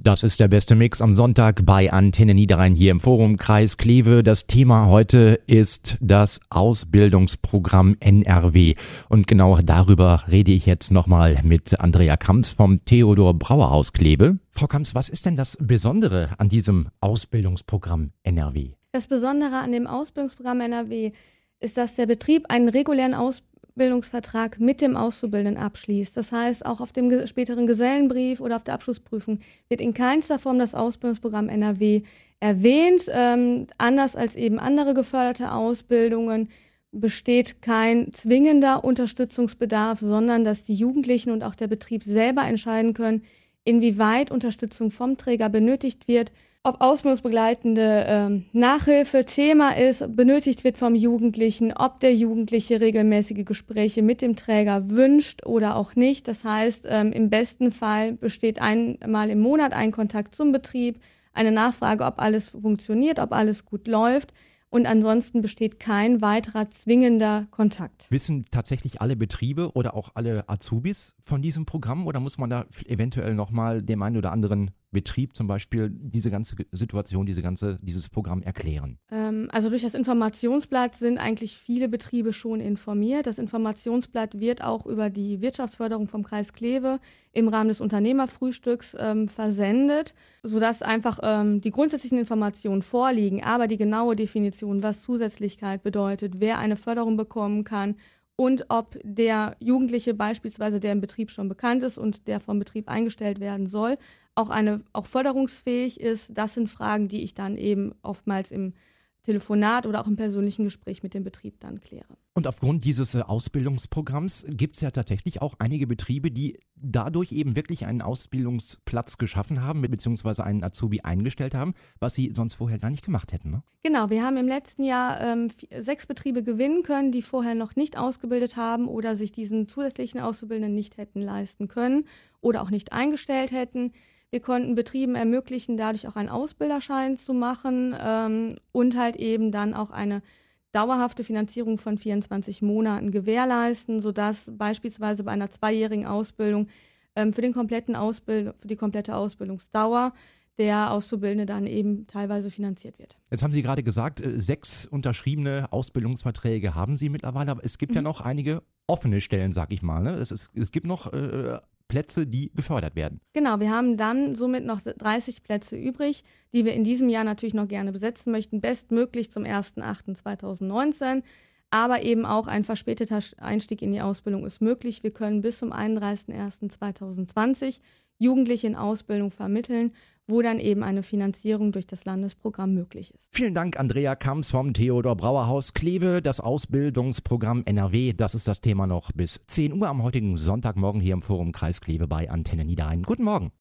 Das ist der beste Mix am Sonntag bei Antenne Niederrhein hier im Forum Kreis Kleve. Das Thema heute ist das Ausbildungsprogramm NRW. Und genau darüber rede ich jetzt nochmal mit Andrea Kamps vom Theodor-Brauer-Haus Kleve. Frau Kamps, was ist denn das Besondere an diesem Ausbildungsprogramm NRW? Das Besondere an dem Ausbildungsprogramm NRW ist, dass der Betrieb einen regulären Ausbildungsvertrag mit dem Auszubildenden abschließt. Das heißt, auch auf dem späteren Gesellenbrief oder auf der Abschlussprüfung wird in keinster Form das Ausbildungsprogramm NRW erwähnt. Anders als eben andere geförderte Ausbildungen besteht kein zwingender Unterstützungsbedarf, sondern dass die Jugendlichen und auch der Betrieb selber entscheiden können, inwieweit Unterstützung vom Träger benötigt wird, ob ausbildungsbegleitende Nachhilfe Thema ist, benötigt wird vom Jugendlichen, ob der Jugendliche regelmäßige Gespräche mit dem Träger wünscht oder auch nicht. Das heißt, im besten Fall besteht einmal im Monat ein Kontakt zum Betrieb, eine Nachfrage, ob alles funktioniert, ob alles gut läuft. Und ansonsten besteht kein weiterer zwingender Kontakt. Wissen tatsächlich alle Betriebe oder auch alle Azubis von diesem Programm oder muss man da eventuell nochmal dem einen oder anderen Betrieb zum Beispiel diese ganze Situation, dieses Programm erklären? Also durch das Informationsblatt sind eigentlich viele Betriebe schon informiert. Das Informationsblatt wird auch über die Wirtschaftsförderung vom Kreis Kleve im Rahmen des Unternehmerfrühstücks versendet, sodass einfach die grundsätzlichen Informationen vorliegen, aber die genaue Definition, was Zusätzlichkeit bedeutet, wer eine Förderung bekommen kann und ob der Jugendliche beispielsweise, der im Betrieb schon bekannt ist und der vom Betrieb eingestellt werden soll, auch förderungsfähig ist, das sind Fragen, die ich dann eben oftmals im Telefonat oder auch im persönlichen Gespräch mit dem Betrieb dann kläre. Und aufgrund dieses Ausbildungsprogramms gibt es ja tatsächlich auch einige Betriebe, die dadurch eben wirklich einen Ausbildungsplatz geschaffen haben, beziehungsweise einen Azubi eingestellt haben, was sie sonst vorher gar nicht gemacht hätten, ne? Genau, wir haben im letzten Jahr 6 Betriebe gewinnen können, die vorher noch nicht ausgebildet haben oder sich diesen zusätzlichen Auszubildenden nicht hätten leisten können oder auch nicht eingestellt hätten. Wir konnten Betrieben ermöglichen, dadurch auch einen Ausbilderschein zu machen und halt eben dann auch eine dauerhafte Finanzierung von 24 Monaten gewährleisten, sodass beispielsweise bei einer 2-jährigen Ausbildung für die komplette Ausbildungsdauer der Auszubildende dann eben teilweise finanziert wird. Jetzt haben Sie gerade gesagt, 6 unterschriebene Ausbildungsverträge haben Sie mittlerweile, aber es gibt ja noch einige offene Stellen, sag ich mal. Ne? Es gibt noch Plätze, die befördert werden. Genau, wir haben dann somit noch 30 Plätze übrig, die wir in diesem Jahr natürlich noch gerne besetzen möchten, bestmöglich zum 1.8.2019. Aber eben auch ein verspäteter Einstieg in die Ausbildung ist möglich. Wir können bis zum 31.01.2020 Jugendliche in Ausbildung vermitteln, wo dann eben eine Finanzierung durch das Landesprogramm möglich ist. Vielen Dank, Andrea Kamps vom Theodor-Brauer-Haus Kleve. Das Ausbildungsprogramm NRW, das ist das Thema noch bis 10 Uhr am heutigen Sonntagmorgen hier im Forum Kreis Kleve bei Antenne Niederrhein. Guten Morgen.